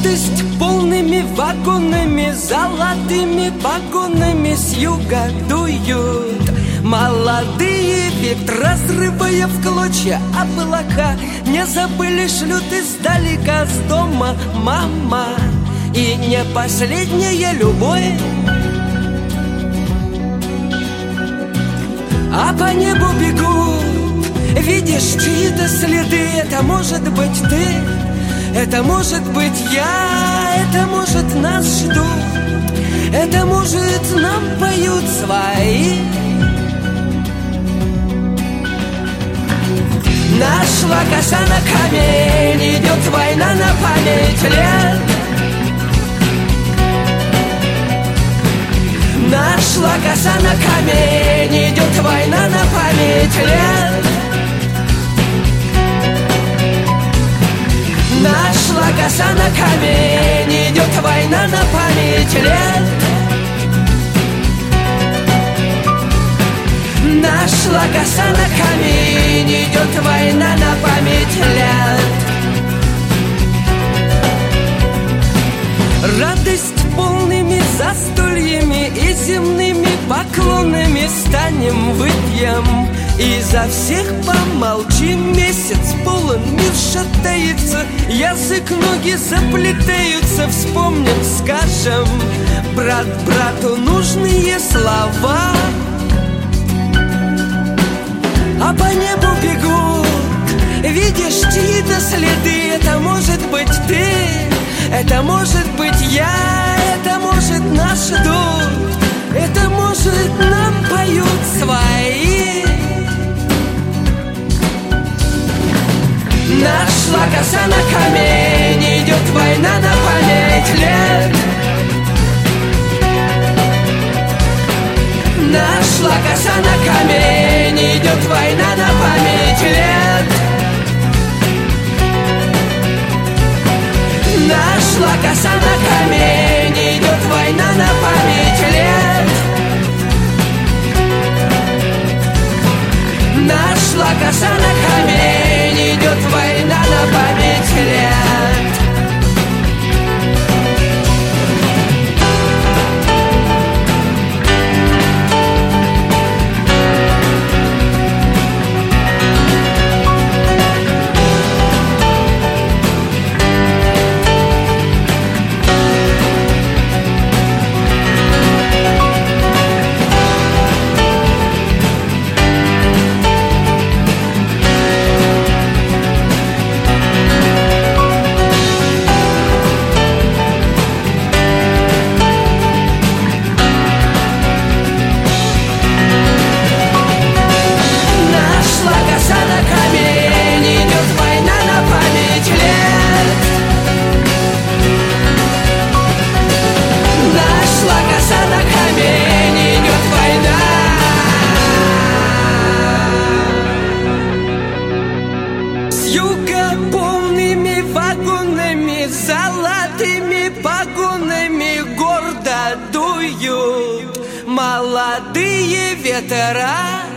Радость полными вагонами, золотыми погонами с юга дуют молодые ветры, разрывая в клочья облака. Не забыли, шлют издалека с дома мама. И не последняя любовь, а по небу бегут, видишь, чьи-то следы. Это может быть ты, это может быть я, это может нас ждут, это может нам поют свои. Нашла коса на камень, идет война на память лет. Нашла коса на камень, идет война на память лет. Нашла коса на камень, идет война на память лет. Нашла коса на камень, идет война на память лет. Радость полными застольями и земными поклонами станем, выпьем и за всех помолчим. Месяц полон, мир шатается, язык, ноги заплетаются. Вспомним, скажем брат брату нужные слова. А по небу бегут, видишь, чьи-то следы. Это может быть ты, это может быть я, это может нас ждут, это может нам поют свои. Нашла коса на камень, идет война на память лет. Нашла коса на камень, идет война на память лет. Нашла коса на камень, идет война на память лет. Нашла коса на камень, идет война на память лет. Полными вагонами, золотыми погонами гордо дуют молодые ветра.